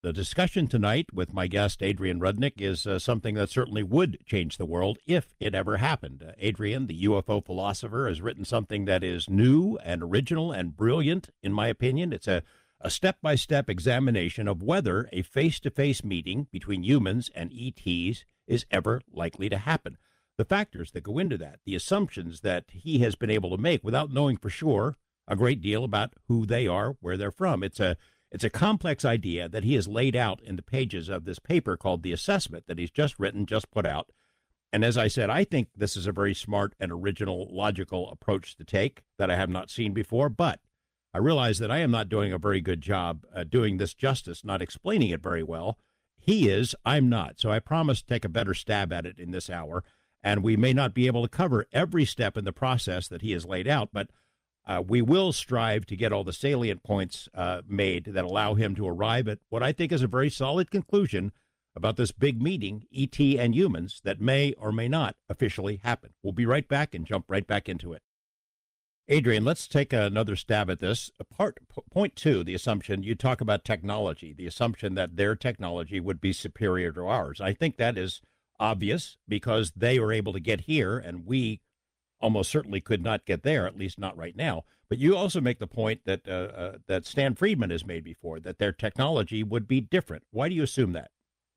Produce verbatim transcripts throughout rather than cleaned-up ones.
The discussion tonight with my guest, Adrian Rudnick, is uh, something that certainly would change the world if it ever happened. Uh, Adrian, the U F O philosopher, has written something that is new and original and brilliant, in my opinion. It's a, a step-by-step examination of whether a face-to-face meeting between humans and E Ts is ever likely to happen. The factors that go into that, the assumptions that he has been able to make without knowing for sure a great deal about who they are, where they're from. It's a It's a complex idea that he has laid out in the pages of this paper called The Assessment that he's just written, just put out. And as I said, I think this is a very smart and original, logical approach to take that I have not seen before. But I realize that I am not doing a very good job uh, doing this justice, not explaining it very well. He is, I'm not. So I promise to take a better stab at it in this hour. And we may not be able to cover every step in the process that he has laid out, but Uh, we will strive to get all the salient points uh, made that allow him to arrive at what I think is a very solid conclusion about this big meeting, E T and humans, that may or may not officially happen. We'll be right back and jump right back into it. Adrian, let's take another stab at this. Part p- point two, the assumption you talk about technology, the assumption that their technology would be superior to ours. I think that is obvious because they were able to get here and we almost certainly could not get there, at least not right now. But you also make the point that uh, uh, that Stan Friedman has made before, that their technology would be different. Why do you assume that?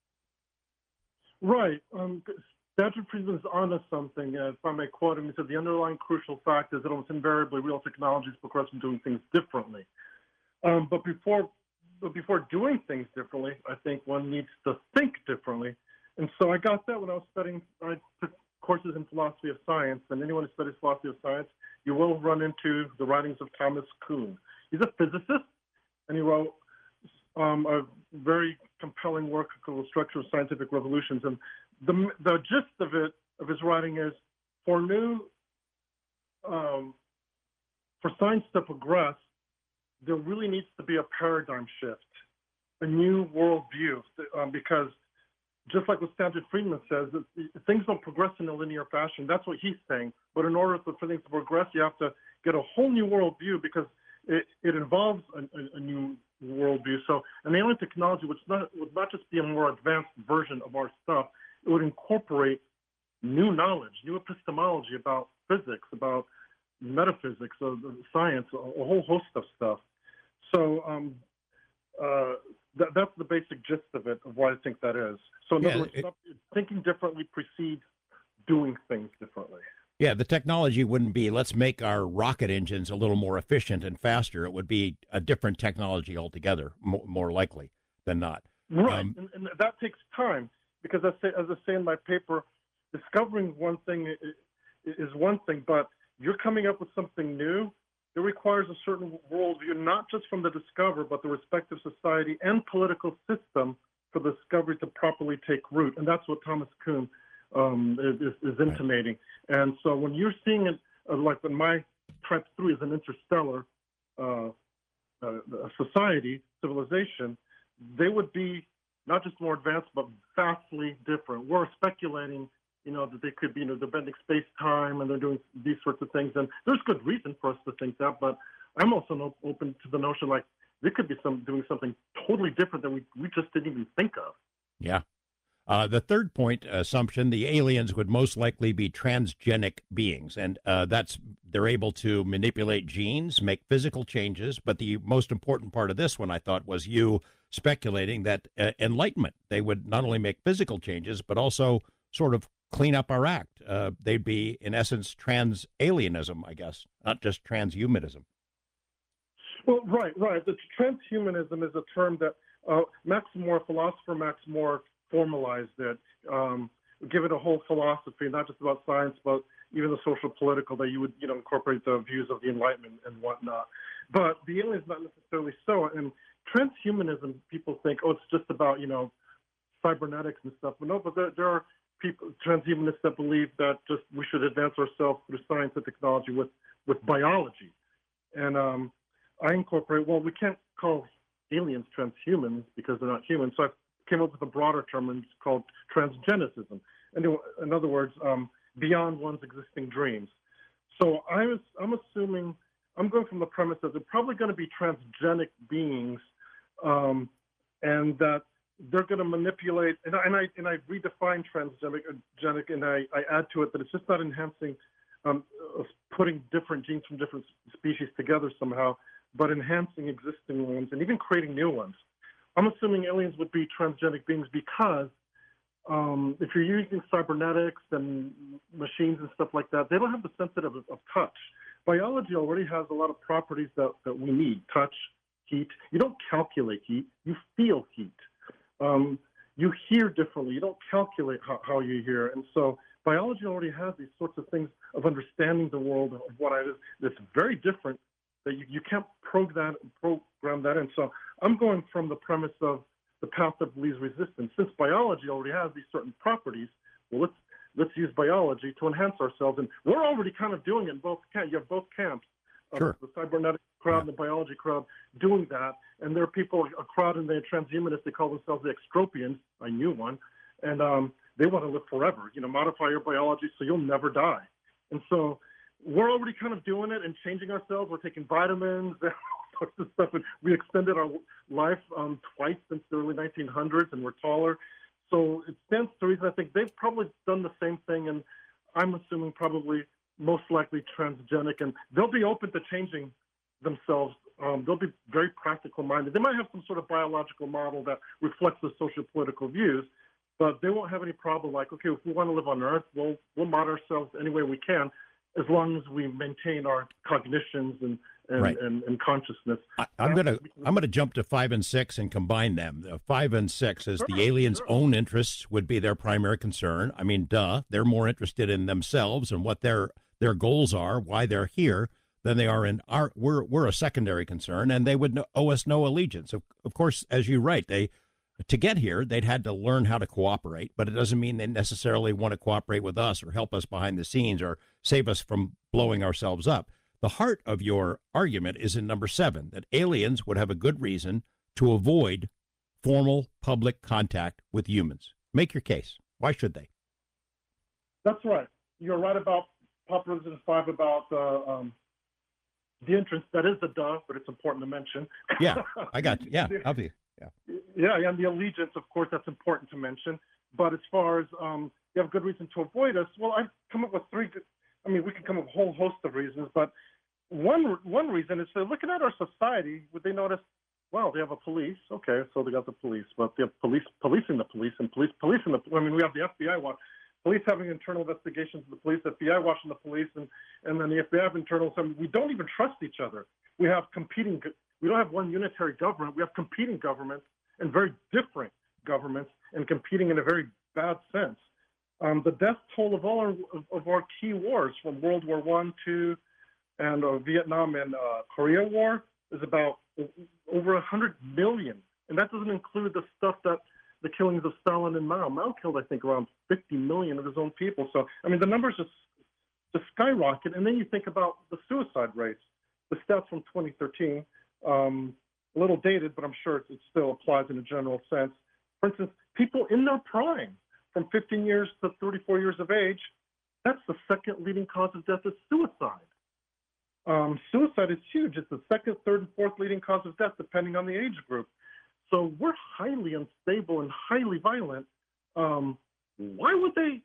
Right. Um, Stanford Friedman is onto something. Uh, if I may quote him, he said, the underlying crucial fact is that almost invariably real technologies progress from doing things differently. Um, but before but before doing things differently, I think one needs to think differently. And so I got that when I was studying, I took courses in philosophy of science, and anyone who studies philosophy of science, you will run into the writings of Thomas Kuhn. He's a physicist, and he wrote um, a very compelling work called Structure of Scientific Revolutions. And the, the gist of it, of his writing is, for new, um, for science to progress, there really needs to be a paradigm shift, a new worldview, um, because just like what Stanford Friedman says, things don't progress in a linear fashion. That's what he's saying. But in order for things to progress, you have to get a whole new worldview because it, it involves a, a, a new worldview. So an alien technology would not, would not just be a more advanced version of our stuff. It would incorporate new knowledge, new epistemology about physics, about metaphysics, of science, a, a whole host of stuff. So um, uh, that, that's the basic gist of it, of why I think that is. So in Yeah, other words, it- thinking differently precedes doing things differently. Yeah, the technology wouldn't be, let's make our rocket engines a little more efficient and faster. It would be a different technology altogether, more, more likely than not. Right, Um, and, and that takes time because, as I, say, as I say in my paper, discovering one thing is, is one thing, but you're coming up with something new. It requires a certain worldview, not just from the discoverer, but the respective society and political system for the discovery to properly take root. And that's what Thomas Kuhn um, is, is intimating. Right. And so when you're seeing it, uh, like when my Tranche three is an interstellar uh, uh, society, civilization, they would be not just more advanced, but vastly different. We're speculating, you know, that they could be, you know, they're bending space-time and they're doing these sorts of things. And there's good reason for us to think that, but I'm also no, open to the notion, like, they could be some doing something totally different that we, we just didn't even think of. yeah. Uh, the third point assumption, the aliens would most likely be transgenic beings, and uh, that's they're able to manipulate genes, make physical changes. But the most important part of this one, I thought, was you speculating that uh, enlightenment, they would not only make physical changes, but also sort of clean up our act. Uh, they'd be, in essence, trans-alienism, I guess, not just transhumanism. Well, right, right. The transhumanism is a term that uh, Max Moore, philosopher Max Moore, formalized it, um, give it a whole philosophy, not just about science, but even the social political, that you would, you know, incorporate the views of the Enlightenment and whatnot. But the aliens not necessarily so. And transhumanism, people think, oh, it's just about, you know, cybernetics and stuff. But no, but there, there are people, transhumanists, that believe that just we should advance ourselves through science and technology with, with biology. And um, I incorporate, well, we can't call aliens transhumans because they're not human. So I came up with a broader term, and it's called transgenicism. And in other words, um, beyond one's existing dreams. So I was, I'm assuming, I'm going from the premise that they're probably going to be transgenic beings, um, and that they're going to manipulate. And I, and I and I redefine transgenic, genic, and I, I add to it that it's just not enhancing, um, uh, putting different genes from different species together somehow, but enhancing existing ones and even creating new ones. I'm assuming aliens would be transgenic beings because um, if you're using cybernetics and machines and stuff like that, they don't have the sensitive of, of touch. Biology already has a lot of properties that, that we need: touch, heat. You don't calculate heat, you feel heat. Um, you hear differently. You don't calculate how, how you hear. And so biology already has these sorts of things of understanding the world of what it is that's very different, that you, you can't program, program that in. So I'm going from the premise of the path of least resistance. Since biology already has these certain properties, well, let's let's use biology to enhance ourselves. And we're already kind of doing it in both camps. You have both camps, uh, Sure. the cybernetic crowd Yeah. and the biology crowd doing that. And there are people, a crowd in the transhumanists, they call themselves the extropians. I knew one. And um, they want to live forever, you know, modify your biology so you'll never die. And so we're already kind of doing it and changing ourselves. We're taking vitamins and all sorts of stuff. And we extended our life um, twice since the early nineteen hundreds, and we're taller. So it stands to reason I think they've probably done the same thing. And I'm assuming probably most likely transgenic. And they'll be open to changing themselves. Um, they'll be very practical minded. They might have some sort of biological model that reflects the social political views, but they won't have any problem like, okay, if we want to live on Earth, we'll, we'll mod ourselves any way we can, as long as we maintain our cognitions and, and, Right. and, and consciousness. I, I'm gonna I'm gonna jump to five and six and combine them. Uh, five and six is the Sure, aliens' sure. own interests would be their primary concern. I mean, duh, they're more interested in themselves and what their their goals are, why they're here, than they are in our. We're we're a secondary concern, and they would no, owe us no allegiance. Of, of course, as you write, they to get here they'd had to learn how to cooperate, but it doesn't mean they necessarily want to cooperate with us or help us behind the scenes or save us from blowing ourselves up. The heart of your argument is in number seven, that aliens would have a good reason to avoid formal public contact with humans. Make your case. Why should they? That's right. You're right about Proposition five about uh, um, the entrance. That is a duh, but it's important to mention. Yeah, I got you. Yeah, obviously. Yeah. Yeah, and the allegiance, of course, that's important to mention. But as far as um, you have good reason to avoid us, well, I've come up with three. Good, I mean, we can come up with a whole host of reasons, but one one reason is they're looking at our society. Would they notice? Well, they have a police. Okay, so they got the police, but they have police policing the police and police policing the. I mean, we have the F B I watch. Police having internal investigations of the police, F B I watching the police, and, and then the F B I have internal. I mean, we don't even trust each other. We have competing. We don't have one unitary government. We have competing governments and very different governments, and competing in a very bad sense. Um, the death toll of all our of, of our key wars, from World War One, Two, and uh, Vietnam and uh, Korea War, is about over a hundred million, and that doesn't include the stuff that the killings of Stalin and Mao. Mao killed, I think, around fifty million of his own people. So, I mean, the numbers just just skyrocket. And then you think about the suicide rates. The stats from twenty thirteen, um, a little dated, but I'm sure it, it still applies in a general sense. For instance, people in their prime, from fifteen years to thirty-four years of age, that's the second leading cause of death is suicide. Um, suicide is huge. It's the second, third, and fourth leading cause of death, depending on the age group. So we're highly unstable and highly violent. Um, why would they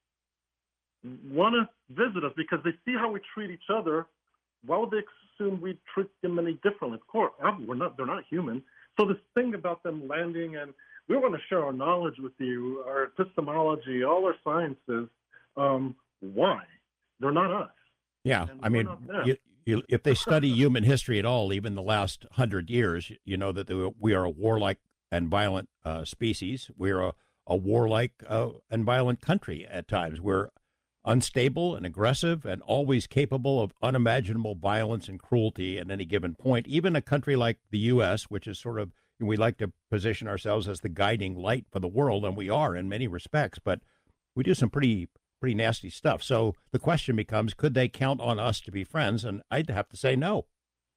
want to visit us? Because they see how we treat each other. Why would they assume we treat them any differently? Of course, we're not. They're not human. So this thing about them landing and we want to share our knowledge with you, our epistemology, all our sciences. Um, why? They're not us. Yeah, And I we're mean, not them. you, you, if they study human history at all, even the last hundred years, you know that the, we are a warlike and violent uh, species. We're a, a warlike uh, and violent country at times. We're unstable and aggressive and always capable of unimaginable violence and cruelty at any given point. Even a country like the U S, which is sort of, we like to position ourselves as the guiding light for the world, and we are in many respects, but we do some pretty pretty nasty stuff. So the question becomes, could they count on us to be friends? And I'd have to say no.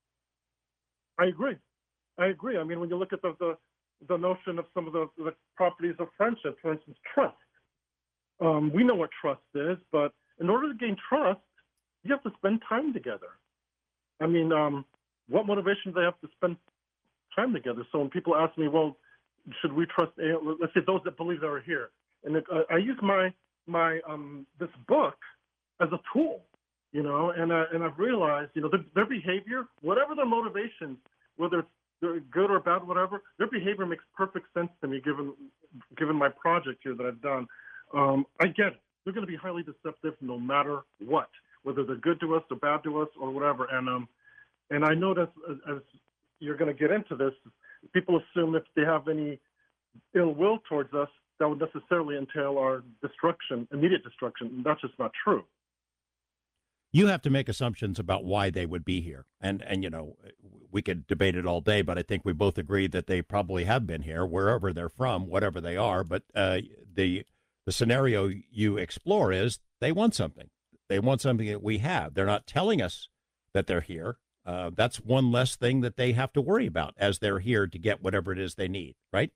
I agree. I agree. I mean, when you look at the the, the notion of some of the, the properties of friendship, for instance, trust. Um, we know what trust is, but in order to gain trust, you have to spend time together. I mean, um, what motivation do they have to spend time together? So when people ask me, well, should we trust? Let's say those that believe they are here, and it, uh, I use my my um, this book as a tool, you know, and uh, and I've realized, you know, their, their behavior, whatever their motivations, whether it's they're good or bad, whatever, their behavior makes perfect sense to me given given my project here that I've done. Um, I get it. They're going to be highly deceptive no matter what, whether they're good to us or bad to us or whatever. And um, and I know that as, as you're going to get into this, people assume if they have any ill will towards us, that would necessarily entail our destruction, immediate destruction. And that's just not true. You have to make assumptions about why they would be here. And, and you know, we could debate it all day, but I think we both agree that they probably have been here, wherever they're from, whatever they are. But uh, the the scenario you explore is they want something. They want something that we have. They're not telling us that they're here. Uh, that's one less thing that they have to worry about as they're here to get whatever it is they need, right?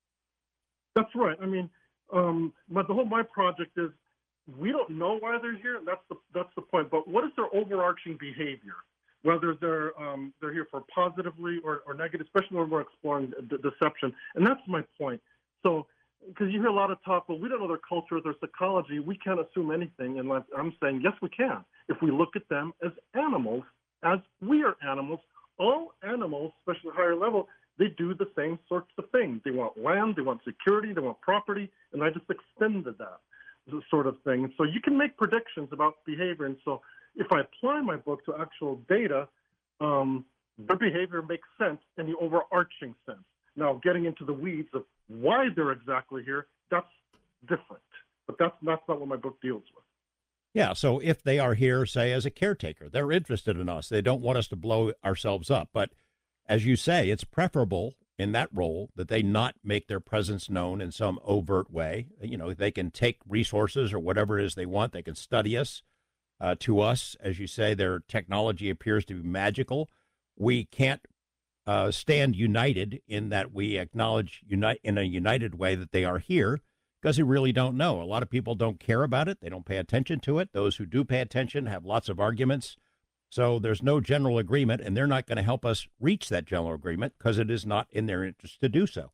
That's right. I mean, um, but the whole my project is we don't know why they're here. That's the that's the point. But what is their overarching behavior? Whether they're um, they're here for positively or, or negative, especially when we're exploring de- deception. And that's my point. So, because you hear a lot of talk, well, we don't know their culture, their psychology. We can't assume anything. And I'm saying, yes, we can. If we look at them as animals, as we are animals, all animals, especially higher level, they do the same sorts of things. They want land, they want security, they want property, and I just extended that sort of thing. So you can make predictions about behavior. And so if I apply my book to actual data, um, their behavior makes sense in the overarching sense. Now, getting into the weeds of why they're exactly here, that's different. But that's, that's not what my book deals with. Yeah, so if they are here, say, as a caretaker, they're interested in us. They don't want us to blow ourselves up. But as you say, it's preferable in that role that they not make their presence known in some overt way. You know, they can take resources or whatever it is they want. They can study us. Uh, to us, as you say, their technology appears to be magical. We can't uh, stand united in that we acknowledge unite in a united way that they are here because we really don't know. A lot of people don't care about it. They don't pay attention to it. Those who do pay attention have lots of arguments. So there's no general agreement, and they're not going to help us reach that general agreement because it is not in their interest to do so.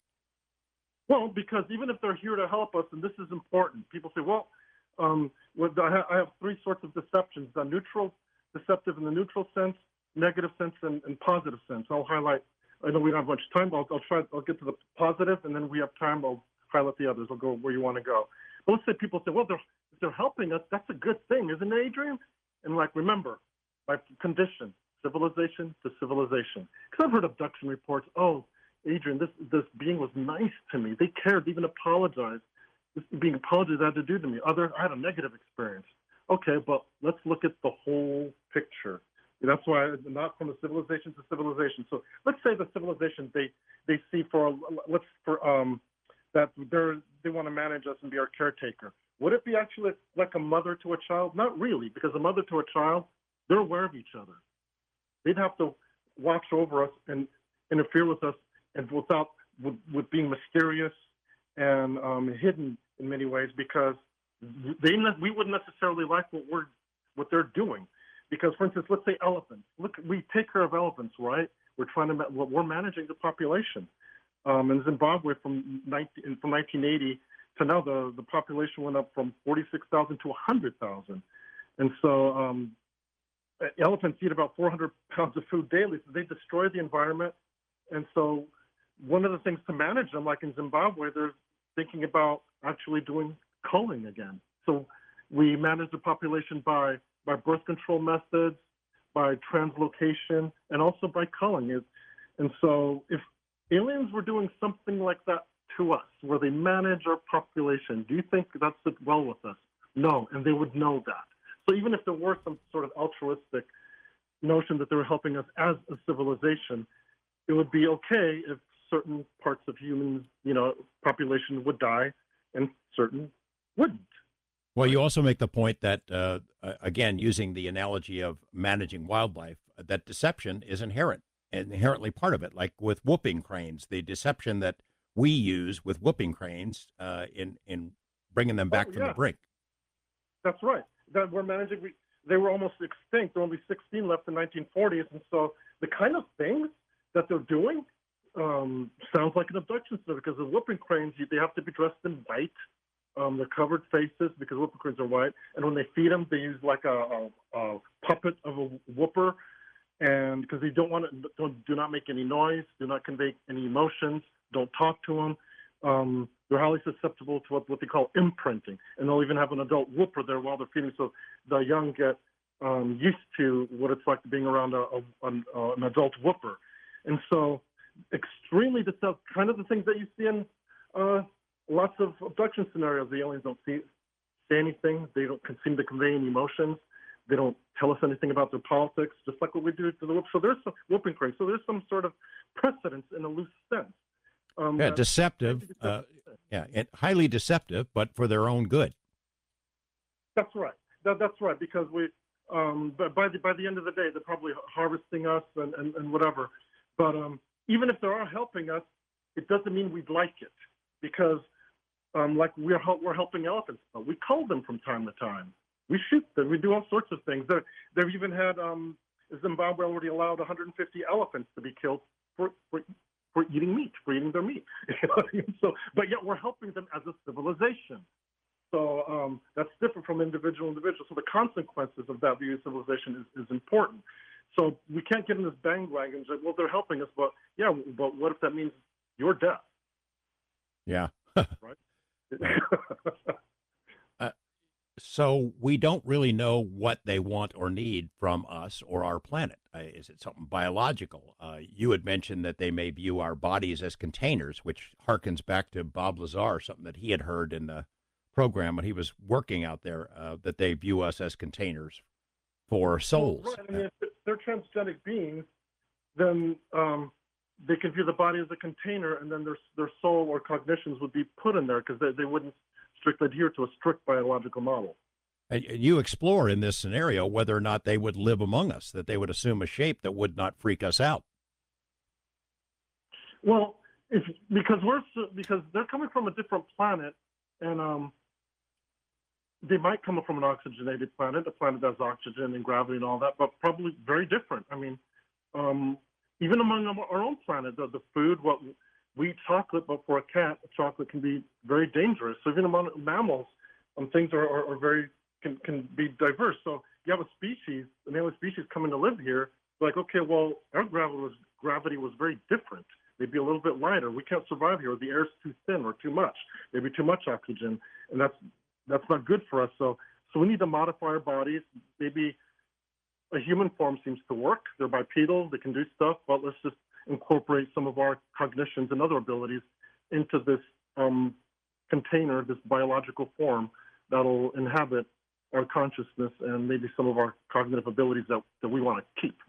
Well, because even if they're here to help us, and this is important, people say, well, um, with, I, ha- I have three sorts of deceptions, the neutral, deceptive in the neutral sense, negative sense, and, and positive sense. I'll highlight, I know we don't have much time, but I'll, I'll try, I'll get to the positive, and then we have time, I'll highlight the others. I'll go where you want to go. But let's say people say, well, they're, if they're helping us, that's a good thing, isn't it, Adrian? And like, remember, by condition, civilization to civilization. Because I've heard abduction reports, oh, Adrian, this, this being was nice to me. They cared, they even apologized. This being apologized had to do to me. Other, I had a negative experience. Okay, but let's look at the whole picture. That's why not from a civilization to civilization. So let's say the civilization they they see for let's for um that they're they want to manage us and be our caretaker. Would it be actually like a mother to a child? Not really, because a mother to a child, they're aware of each other. They'd have to watch over us and interfere with us, and without with, with being mysterious and um, hidden in many ways, because they we wouldn't necessarily like what we're what they're doing. Because, for instance, let's say elephants. Look, we take care of elephants, right? We're trying to we're managing the population. Um, in Zimbabwe, from nineteen, from nineteen eighty to now, the, the population went up from forty-six thousand to one hundred thousand, and so um, elephants eat about four hundred pounds of food daily. So they destroy the environment, and so one of the things to manage them, like in Zimbabwe, they're thinking about actually doing culling again. So we manage the population by by birth control methods, by translocation, and also by culling it. And so if aliens were doing something like that to us, where they manage our population, do you think that sit well with us? No, and they would know that. So even if there were some sort of altruistic notion that they were helping us as a civilization, it would be okay if certain parts of human, you know, population would die and certain wouldn't. Well, you also make the point that, uh, again, using the analogy of managing wildlife, that deception is inherent, inherently part of it. Like with whooping cranes, the deception that we use with whooping cranes uh, in in bringing them back oh, from yeah. the brink. That's right. That we're managing. We, they were almost extinct. There were only sixteen left in the nineteen forties, and so the kind of things that they're doing um, sounds like an abduction story because the whooping cranes, they have to be dressed in white. Um, they're covered faces because whooping cranes are white. And when they feed them, they use like a, a, a puppet of a whooper. And because they don't want to, don't, do not make any noise, do not convey any emotions, don't talk to them. Um, they're highly susceptible to what, what they call imprinting. And they'll even have an adult whooper there while they're feeding. So the young get um, used to what it's like being around a, a, an, uh, an adult whooper. And so extremely deceptive, kind of the things that you see in uh, lots of abduction scenarios. The aliens don't see, say anything. They don't seem to convey any emotions. They don't tell us anything about their politics, just like what we do to the whoop. So there's some whooping cranes. So there's some sort of precedence in a loose sense. Um, yeah, deceptive. Uh, yeah, and highly deceptive, but for their own good. That's right. That, that's right. Because we, um, but by the by the end of the day, they're probably harvesting us and, and, and whatever. But um, even if they are helping us, it doesn't mean we'd like it because, um, like we're we're helping elephants. We cull them from time to time. We shoot them. We do all sorts of things. They're, they've even had um, Zimbabwe already allowed one hundred fifty elephants to be killed for, for for eating meat, for eating their meat. So, but yet we're helping them as a civilization. So um, that's different from individual individual. So the consequences of that view of civilization is, is important. So we can't get in this bandwagon and say, well, they're helping us, but yeah, but what if that means your death? Yeah. Right. uh, so we don't really know what they want or need from us or our planet. Uh, is it something biological? Uh, you had mentioned that they may view our bodies as containers, which harkens back to Bob Lazar, something that he had heard in the program when he was working out there, uh, that they view us as containers for souls. Well, right. I mean, if they're transgenic beings, then um, they can view the body as a container, and then their their soul or cognitions would be put in there because they, they wouldn't strictly adhere to a strict biological model. And you explore in this scenario whether or not they would live among us, that they would assume a shape that would not freak us out. Well, if because we're because they're coming from a different planet, and um, they might come from an oxygenated planet, a planet that has oxygen and gravity and all that, but probably very different. I mean, um, even among our own planet, the, the food, what we eat chocolate, but for a cat, chocolate can be very dangerous. So even among mammals, um, things are, are, are very can can be diverse. So you have a species, an alien species coming to live here. Like, okay, well, our gravity was gravity was very different. They'd be a little bit lighter. We can't survive here. The air's too thin or too much. Maybe too much oxygen, and that's that's not good for us. So so we need to modify our bodies. Maybe a human form seems to work. They're bipedal. They can do stuff, but let's just incorporate some of our cognitions and other abilities into this um, container, this biological form that'll inhabit our consciousness and maybe some of our cognitive abilities that, that we want to keep.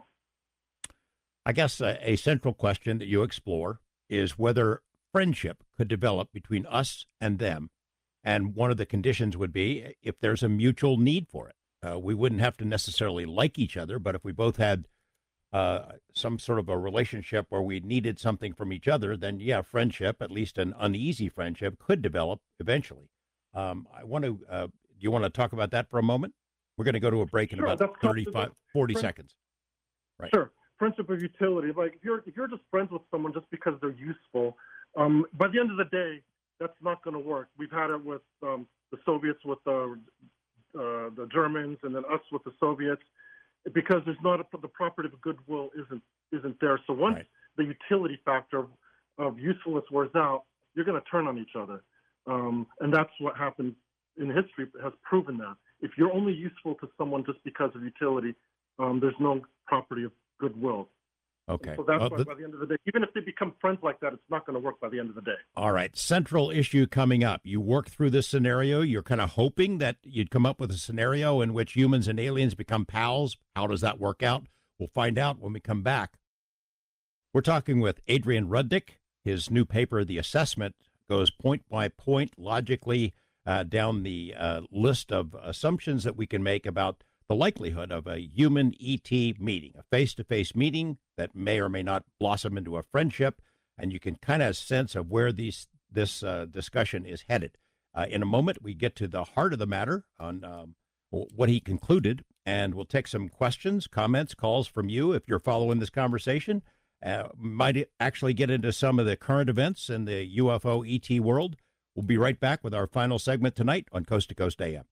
I guess a, a central question that you explore is whether friendship could develop between us and them. And one of the conditions would be if there's a mutual need for it. Uh, we wouldn't have to necessarily like each other, but if we both had uh, some sort of a relationship where we needed something from each other, then yeah, friendship, at least an uneasy friendship, could develop eventually. Um, I want to, uh, do you want to talk about that for a moment? We're going to go to a break in Sure, about thirty-five, forty friend, seconds. Right. Sure. Friendship of utility. Like if you're, if you're just friends with someone just because they're useful, um, by the end of the day, that's not going to work. We've had it with um, the Soviets, with the, uh, the Germans, and then us with the Soviets, because there's not a, the property of goodwill isn't isn't there. So once Right. the utility factor of, of usefulness wears out, you're going to turn on each other, um, and that's what happened in history. Has proven that if you're only useful to someone just because of utility, um, there's no property of goodwill. Okay. So that's Well, why the- by the end of the day, even if they become friends like that, it's not going to work by the end of the day. All right. Central issue coming up. You work through this scenario. You're kind of hoping that you'd come up with a scenario in which humans and aliens become pals. How does that work out? We'll find out when we come back. We're talking with Adrian Rudnick. His new paper, The Assessment, goes point by point, logically uh, down the uh, list of assumptions that we can make about the likelihood of a human E T meeting, a face-to-face meeting that may or may not blossom into a friendship, and you can kind of sense of where these this uh, discussion is headed. Uh, in a moment, we get to the heart of the matter on um, what he concluded, and we'll take some questions, comments, calls from you if you're following this conversation uh, might actually get into some of the current events in the U F O E T world. We'll be right back with our final segment tonight on Coast to Coast A M.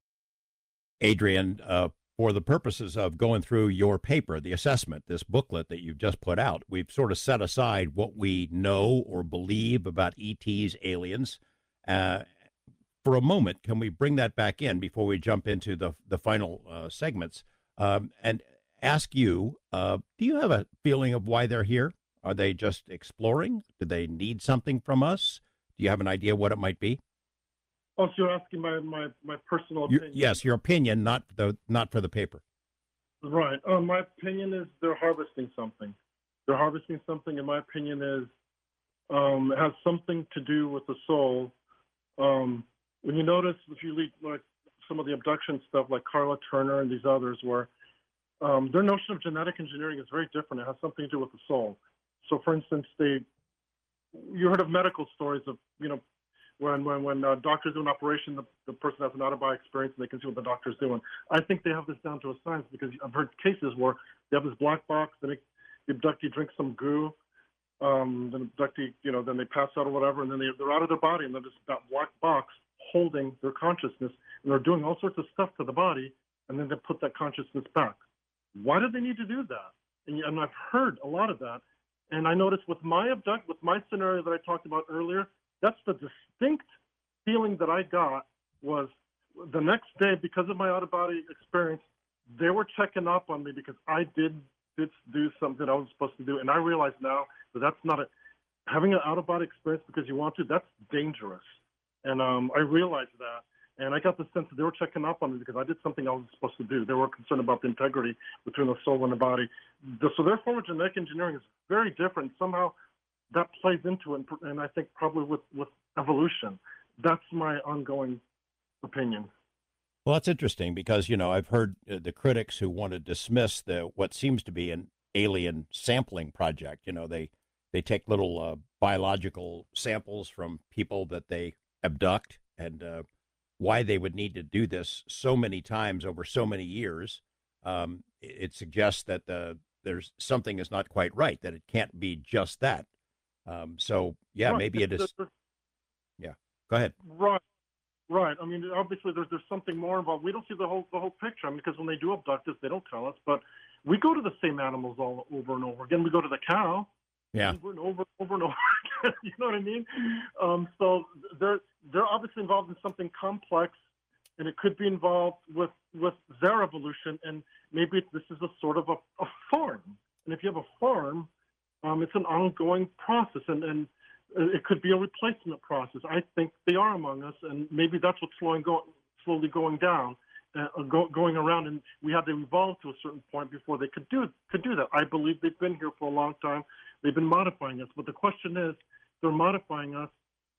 Adrian, uh, for the purposes of going through your paper, the assessment, this booklet that you've just put out, we've sort of set aside what we know or believe about E Ts, aliens. Uh, for a moment, can we bring that back in before we jump into the, the final uh, segments um, and ask you, uh, do you have a feeling of why they're here? Are they just exploring? Do they need something from us? Do you have an idea what it might be? Oh, so you're asking my, my, my personal Your, opinion? yes, your opinion, not the not for the paper. Right. Um, my opinion is they're harvesting something. They're harvesting something, and my opinion is um, it has something to do with the soul. Um, when you notice, if you read like some of the abduction stuff, like Carla Turner and these others, where um, their notion of genetic engineering is very different. It has something to do with the soul. So, for instance, they you heard of medical stories of you know. When when when uh, doctors do an operation, the, the person has an out-of-body experience and they can see what the doctor's doing. I think they have this down to a science because I've heard cases where they have this black box, then the abductee drinks some goo, um, then the abductee, you know, then they pass out or whatever, and then they, they're out of their body and they're just that black box holding their consciousness, and they're doing all sorts of stuff to the body, and then they put that consciousness back. Why do they need to do that? And, and I've heard a lot of that, and I noticed with my abduct, with my scenario that I talked about earlier, that's the distinct feeling that I got was the next day, because of my out-of-body experience, they were checking up on me because I did, did do something I was supposed to do. And I realize now that that's not a, having an out-of-body experience because you want to, that's dangerous. And um, I realized that. And I got the sense that they were checking up on me because I did something I was supposed to do. They were concerned about the integrity between the soul and the body. The, so their form of genetic engineering is very different. Somehow that plays into it, and I think probably with, with evolution. That's my ongoing opinion. Well, that's interesting because, you know, I've heard uh, the critics who want to dismiss the what seems to be an alien sampling project. You know, they, they take little uh, biological samples from people that they abduct, and uh, why they would need to do this so many times over so many years. Um, it, it suggests that the, there's something is not quite right, that it can't be just that. Um, so, yeah, right. maybe it is. Yeah, go ahead. Right, right. I mean, obviously, there's there's something more involved. We don't see the whole the whole picture. I mean, because when they do abduct us, they don't tell us. But we go to the same animals all over and over again. We go to the cow. Yeah. Over and over, over and over again. You know what I mean? Um, so they're they're obviously involved in something complex, and it could be involved with with their evolution. And maybe this is a sort of a, a farm. And if you have a farm, Um, it's an ongoing process, and, and it could be a replacement process. I think they are among us, and maybe that's what's slowing go, slowly going down, uh, go, going around, and we had to evolve to a certain point before they could do could do that. I believe they've been here for a long time. They've been modifying us, but the question is, they're modifying us.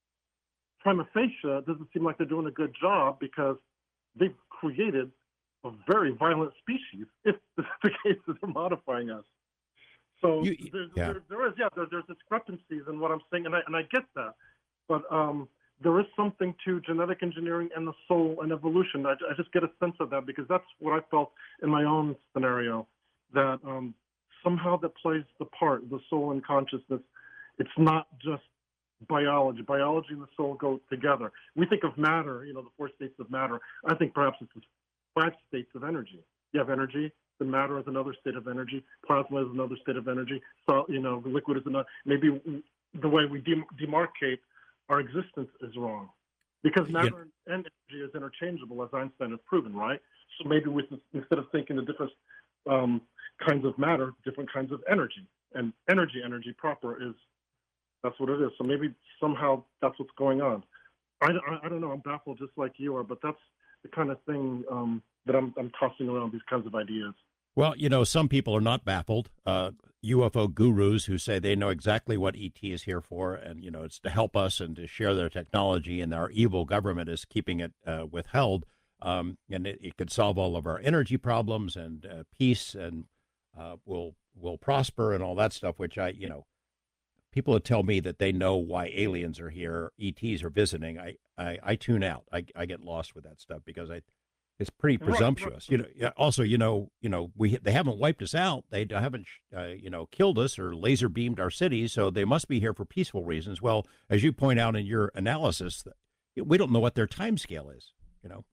Prima facie, it doesn't seem like they're doing a good job because they've created a very violent species, if this is the case that they're modifying us. So You- there, yeah. there, there is, yeah, there, there's discrepancies in what I'm saying, and I, and I get that. But um, there is something to genetic engineering and the soul and evolution. I, I just get a sense of that because that's what I felt in my own scenario, that um, somehow that plays the part, the soul and consciousness. It's not just biology. Biology and the soul go together. We think of matter, you know, the four states of matter. I think perhaps it's the five states of energy. You have energy. The matter is another state of energy. Plasma is another state of energy. So, you know, the liquid is another. Maybe the way we dem- demarcate our existence is wrong, because matter yeah. and energy is interchangeable, as Einstein has proven, right? So maybe we, instead of thinking the different um, kinds of matter, different kinds of energy, and energy, energy proper is that's what it is. So maybe somehow that's what's going on. I, I, I don't know. I'm baffled just like you are, but that's the kind of thing um, that I'm, I'm tossing around, these kinds of ideas. Well, you know, some people are not baffled. Uh, U F O gurus who say they know exactly what E T is here for, and, you know, it's to help us and to share their technology, and our evil government is keeping it uh, withheld. Um, and it, it could solve all of our energy problems, and uh, peace, and uh, will will prosper, and all that stuff, which I, you know, people that tell me that they know why aliens are here, E Ts are visiting, I, I, I tune out. I, I get lost with that stuff because I, It's pretty Right, right. presumptuous. You know, yeah, also, you know, you know, we they haven't wiped us out. They d- haven't, uh, you know, killed us or laser beamed our cities, so they must be here for peaceful reasons. Well, as you point out in your analysis, th- we don't know what their time scale is. You know,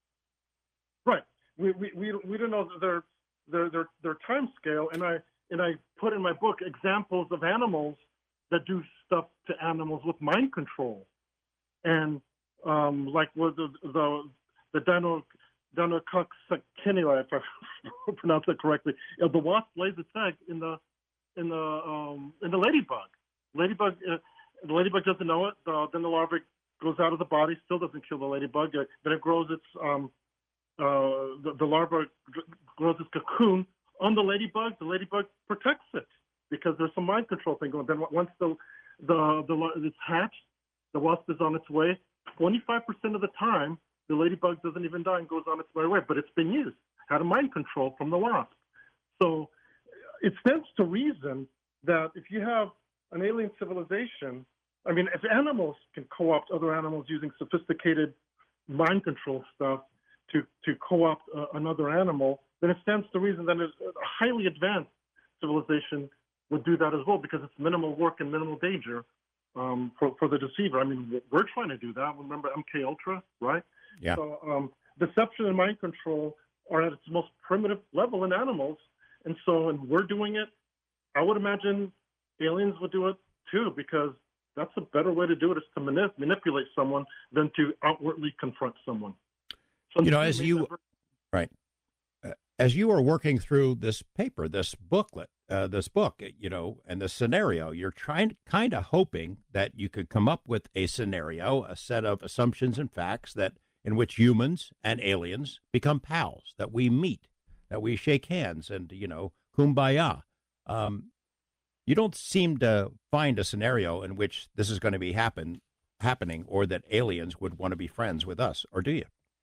Right. We we we, we don't know their their their their time scale, and I and I put in my book examples of animals that do stuff to animals with mind control, and um, like was the the the dino Dinococcinidae, if I pronounce that correctly. You know, the wasp lays its egg in the in the um, in the ladybug. Ladybug uh, the ladybug doesn't know it. Uh, then the larvae goes out of the body, still doesn't kill the ladybug. Uh, then it grows its um, uh, the, the larva grows its cocoon on the ladybug. The ladybug protects it because there's some mind control thing going. Then once the the the it's hatched, the wasp is on its way. twenty-five percent of the time, the ladybug doesn't even die and goes on its merry way, but it's been used, had a mind control from the wasp. So it stands to reason that if you have an alien civilization, I mean, if animals can co-opt other animals using sophisticated mind control stuff to, to co-opt uh, another animal, then it stands to reason that a highly advanced civilization would do that as well, because it's minimal work and minimal danger um, for, for the deceiver. I mean, we're trying to do that. Remember M K Ultra, right? yeah. So um, deception and mind control are at its most primitive level in animals. And so, and we're doing it. I would imagine aliens would do it too, because that's a better way to do it, is to manip- manipulate someone than to outwardly confront someone. So You know, as you right, uh, as you are working through this paper, this booklet, uh, this book, you know, and this scenario, you're trying, kind of hoping that you could come up with a scenario, a set of assumptions and facts that in which humans and aliens become pals, that we meet, that we shake hands, and you know, kumbaya. Um, you don't seem to find a scenario in which this is going to be happen happening, or that aliens would want to be friends with us, or do you?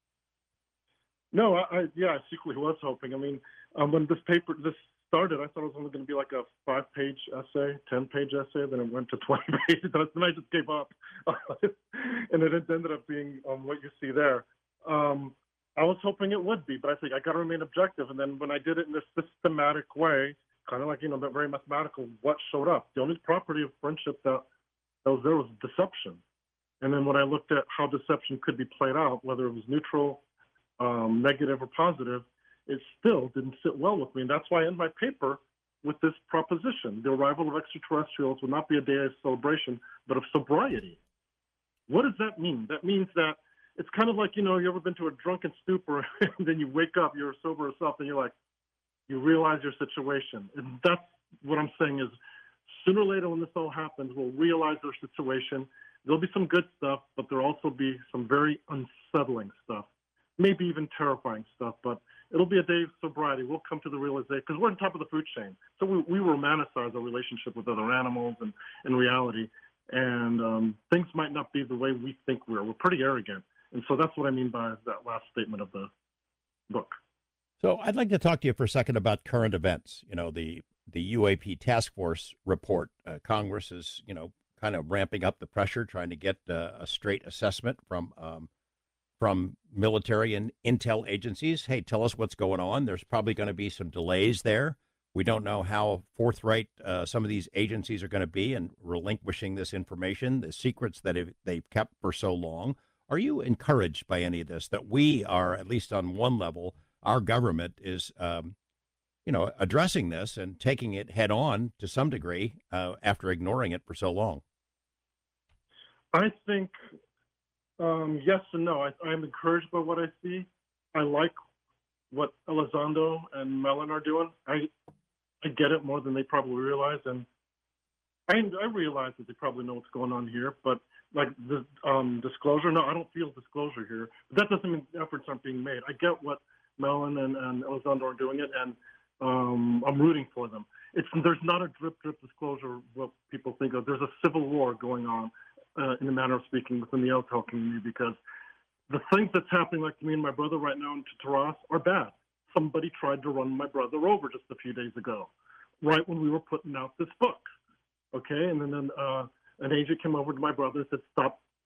No, I, I yeah, I secretly was hoping. I mean, um, when this paper this started, I thought it was only going to be like a five-page essay, ten-page essay. Then it went to twenty pages. Then I just gave up, and it ended up being um, what you see there. Um, I was hoping it would be, but I think I got to remain objective. And then when I did it in this systematic way, kind of like, you know, but very mathematical, what showed up? The only property of friendship that, that was there was deception. And then when I looked at how deception could be played out, whether it was neutral, um, negative, or positive, it still didn't sit well with me. And that's why I end my paper with this proposition: the arrival of extraterrestrials will not be a day of celebration, but of sobriety. What does that mean? That means that it's kind of like, you know, you ever been to a drunken stupor and then you wake up, you're sober yourself, and you're like, you realize your situation. And that's what I'm saying is, sooner or later when this all happens, we'll realize our situation. There'll be some good stuff, but there'll also be some very unsettling stuff, maybe even terrifying stuff. But it'll be a day of sobriety. We'll come to the realization, because we're on top of the food chain. So we, we romanticize our relationship with other animals and in reality. And um, things might not be the way we think we're. We're pretty arrogant. And so that's what I mean by that last statement of the book. So I'd like to talk to you for a second about current events. You know, the the U A P task force report. Uh, Congress is, you know, kind of ramping up the pressure, trying to get uh, a straight assessment from um, from military and intel agencies. Hey, tell us what's going on. There's probably going to be some delays there. We don't know how forthright uh, some of these agencies are going to be in relinquishing this information, the secrets that have, they've kept for so long. Are you encouraged by any of this, that we are, at least on one level, our government is, um, you know, addressing this and taking it head on to some degree uh, after ignoring it for so long? I think um, yes and no. I, I'm encouraged by what I see. I like what Elizondo and Mellon are doing. I I get it more than they probably realize, and I I realize that they probably know what's going on here. But like the um, disclosure, no, I don't feel disclosure here. But that doesn't mean efforts aren't being made. I get what Mellon and, and Elizondo are doing it, and um, I'm rooting for them. It's there's not a drip drip disclosure what people think of. There's a civil war going on, uh, in a manner of speaking, within the L T E L community, because the things that's happening, like to me and my brother right now in Taras, are bad. Somebody tried to run my brother over just a few days ago, right when we were putting out this book. Okay, and then, then uh, an agent came over to my brother and said, "Stop filming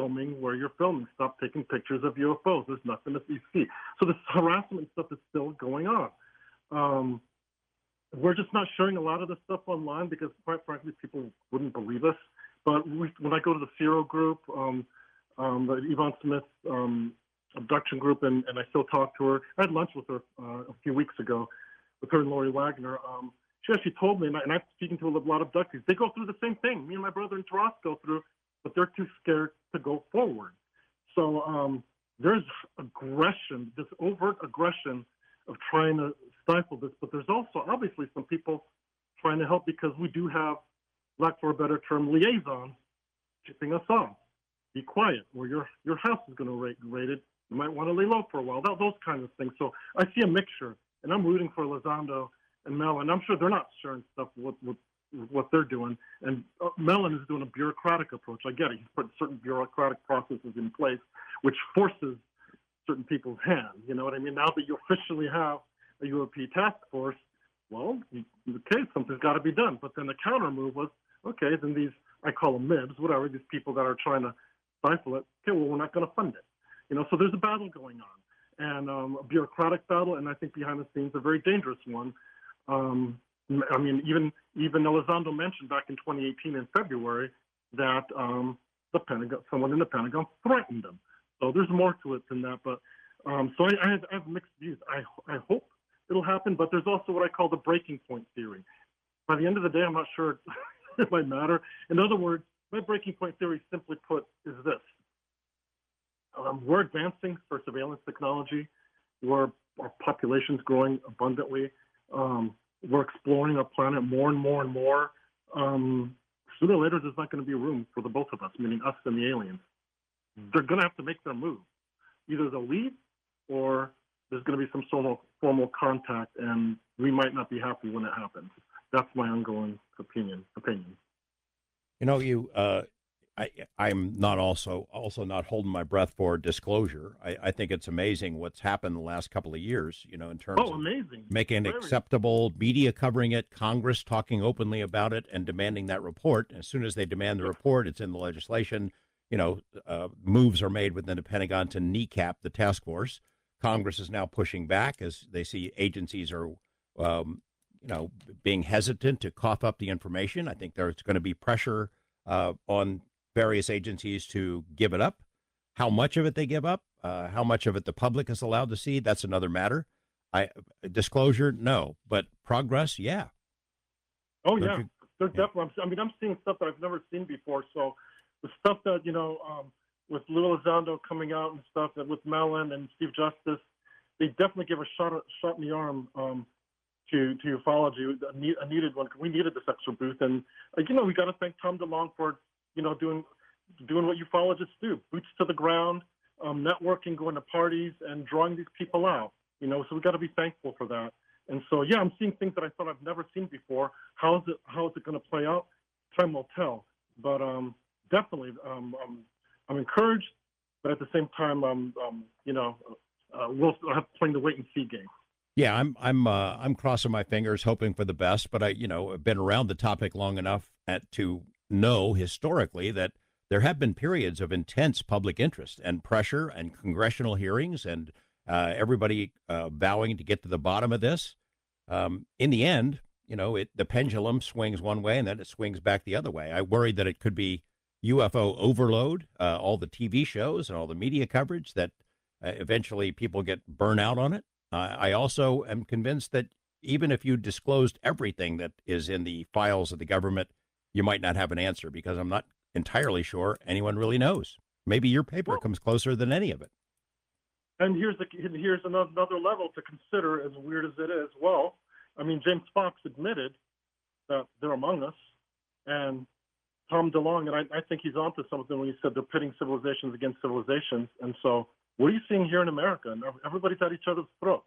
filming where you're filming. Stop taking pictures of U F Os. There's nothing to see. So this harassment stuff is still going on. Um, we're just not sharing a lot of this stuff online because, quite frankly, people wouldn't believe us. But we, when I go to the Zero group, um, um, the Yvonne Smith um, abduction group, and, and I still talk to her. I had lunch with her uh, a few weeks ago, with her and Lori Wagner. Um, she actually told me, and, I, and I'm speaking to a lot of abductees, they go through the same thing. Me and my brother in Taras go through, but they're too scared to go forward. So um, there's aggression, this overt aggression of trying to stifle this, but there's also obviously some people trying to help because we do have, lack for a better term, liaisons tipping us off. Be quiet, or your your house is going to rate rated. You might want to lay low for a while. That, those kinds of things. So I see a mixture, and I'm rooting for Elizondo and Mellon. I'm sure they're not sharing stuff with, with, with what they're doing. And uh, Mellon is doing a bureaucratic approach. I get it. He's put certain bureaucratic processes in place, which forces certain people's hands. You know what I mean? Now that you officially have a U A P task force, well, okay, something's got to be done. But then the counter move was, okay, then these, I call them M I Bs, whatever, these people that are trying to stifle it, okay, well, we're not going to fund it. You know, so there's a battle going on, and um, a bureaucratic battle, and I think behind the scenes, a very dangerous one. Um, I mean, even even Elizondo mentioned back in twenty eighteen in February that um, the Pentagon, someone in the Pentagon threatened them. So there's more to it than that. But um, so I, I, have, I have mixed views. I I hope it'll happen, but there's also what I call the breaking point theory. By the end of the day, I'm not sure it might matter. In other words, my breaking point theory, simply put, is this. Um, we're advancing for surveillance technology. We're, our population's growing abundantly. Um, we're exploring our planet more and more and more. Um, sooner or later, there's not going to be room for the both of us, meaning us and the aliens. Mm. They're going to have to make their move. Either they'll leave or there's going to be some sort of formal contact, and we might not be happy when it happens. That's my ongoing opinion. opinion. You know, you, uh, I, I'm not also also not holding my breath for disclosure. I, I think it's amazing what's happened the last couple of years, you know, in terms oh, of amazing. making it acceptable, media covering it, Congress talking openly about it and demanding that report. As soon as they demand the report, it's in the legislation. You know, uh, moves are made within the Pentagon to kneecap the task force. Congress is now pushing back as they see agencies are, um, you know, being hesitant to cough up the information. I think there's going to be pressure uh, on various agencies to give it up. How much of it they give up, uh, how much of it the public is allowed to see, that's another matter. I disclosure, no, but progress, yeah. Oh, yeah. You, There's yeah. definitely, I mean, I'm seeing stuff that I've never seen before. So the stuff that, you know, um, with Lou Elizondo coming out and stuff, and with Mellon and Steve Justice, they definitely give a shot, shot in the arm um, to, to ufology, a needed one. We needed this extra booth. And, uh, you know, we got to thank Tom DeLonge for, you know, doing doing what ufologists do, boots to the ground, um, networking, going to parties, and drawing these people out. You know, so we got to be thankful for that. And so, yeah, I'm seeing things that I thought I've never seen before. How is it? How is it going to play out? Time will tell. But um, definitely, um, I'm, I'm encouraged. But at the same time, um, um, you know, uh, we'll have playing the wait and see game. Yeah, I'm I'm uh, I'm crossing my fingers, hoping for the best. But I, you know, have been around the topic long enough at, to know historically that there have been periods of intense public interest and pressure and congressional hearings and uh, everybody uh, vowing to get to the bottom of this. Um, in the end, you know, it the pendulum swings one way and then it swings back the other way. I worry that it could be U F O overload, uh, all the T V shows and all the media coverage, that uh, eventually people get burnt out on it. Uh, I also am convinced that even if you disclosed everything that is in the files of the government, you might not have an answer, because I'm not entirely sure anyone really knows. Maybe your paper well, comes closer than any of it. And here's the here's another level to consider, as weird as it is. Well, I mean, James Fox admitted that they're among us, and Tom DeLonge, and I, I think he's onto something when he said they're pitting civilizations against civilizations. And so, what are you seeing here in America? And everybody's at each other's throat.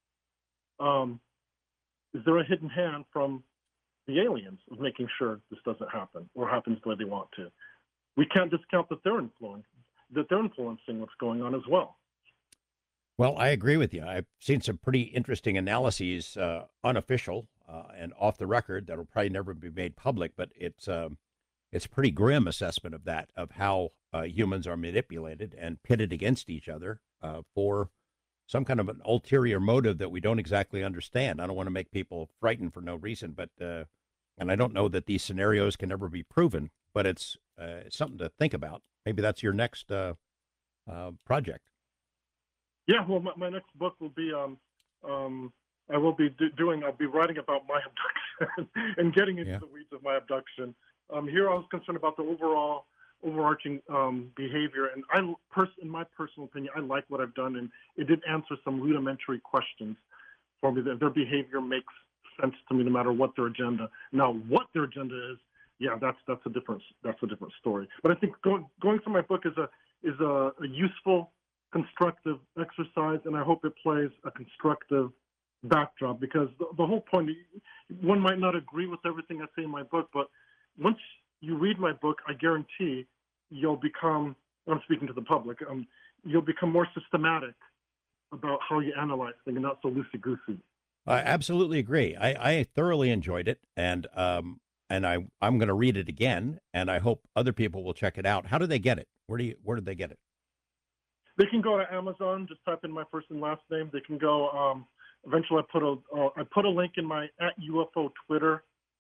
Um, is there a hidden hand from the aliens of making sure this doesn't happen or happens the way they want to? We can't discount that they're influencing, that they're influencing what's going on as well. Well, I agree with you. I've seen some pretty interesting analyses, uh, unofficial uh, and off the record, that'll probably never be made public, but it's um, it's a pretty grim assessment of that, of how uh, humans are manipulated and pitted against each other uh, for some kind of an ulterior motive that we don't exactly understand. I don't want to make people frightened for no reason, but uh, and I don't know that these scenarios can ever be proven, but it's, uh, it's something to think about. Maybe that's your next uh, uh, project. Yeah, well, my, my next book will be um, um, I will be do- doing. I'll be writing about my abduction and getting into Yeah. the weeds of my abduction. Um, here, I was concerned about the overall overarching um, behavior, and I, pers- in my personal opinion, I like what I've done, and it did answer some rudimentary questions for me. That their behavior makes sense to me, no matter what their agenda. Now, what their agenda is, yeah, that's that's a different that's a different story. But I think going going through my book is a is a, a useful, constructive exercise, and I hope it plays a constructive backdrop, because the, the whole point, one might not agree with everything I say in my book, but once you read my book, I guarantee you'll become, I'm speaking to the public, um, you'll become more systematic about how you analyze things and not so loosey-goosey. I absolutely agree. I, I thoroughly enjoyed it, and um, and I I'm going to read it again, and I hope other people will check it out. How do they get it? Where do you where did they get it? They can go to Amazon, just type in my first and last name. They can go, um, eventually I put a, uh, I put a link in my at U F O Twitter,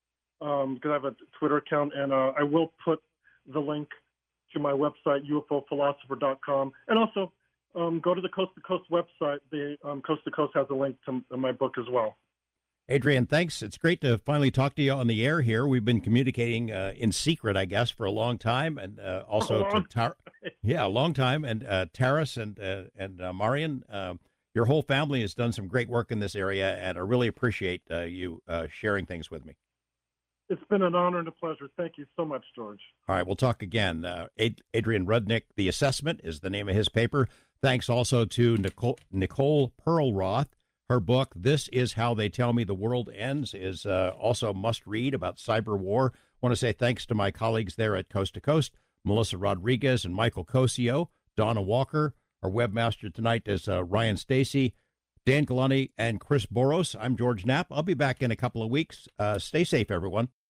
um, because I have a Twitter account, and uh, I will put the link to my website, U F O philosopher dot com. And also, um, go to the Coast to Coast website. The um, Coast to Coast has a link to, to my book as well. Adrian, thanks. It's great to finally talk to you on the air here. We've been communicating uh, in secret, I guess, for a long time, and uh, also to Tar- yeah, a long time. And uh, Taras and uh, and uh, Marian, uh, your whole family has done some great work in this area, and I really appreciate uh, you uh, sharing things with me. It's been an honor and a pleasure. Thank you so much, George. All right, we'll talk again. Uh, Ad- Adrian Rudnick, The Assessment is the name of his paper. Thanks also to Nicole, Nicole Perlroth. Her book, This Is How They Tell Me the World Ends, is uh, also must read about cyber war. I want to say thanks to my colleagues there at Coast to Coast, Melissa Rodriguez and Michael Cosio, Donna Walker. Our webmaster tonight is uh, Ryan Stacy, Dan Galani, and Chris Boros. I'm George Knapp. I'll be back in a couple of weeks. Uh, stay safe, everyone.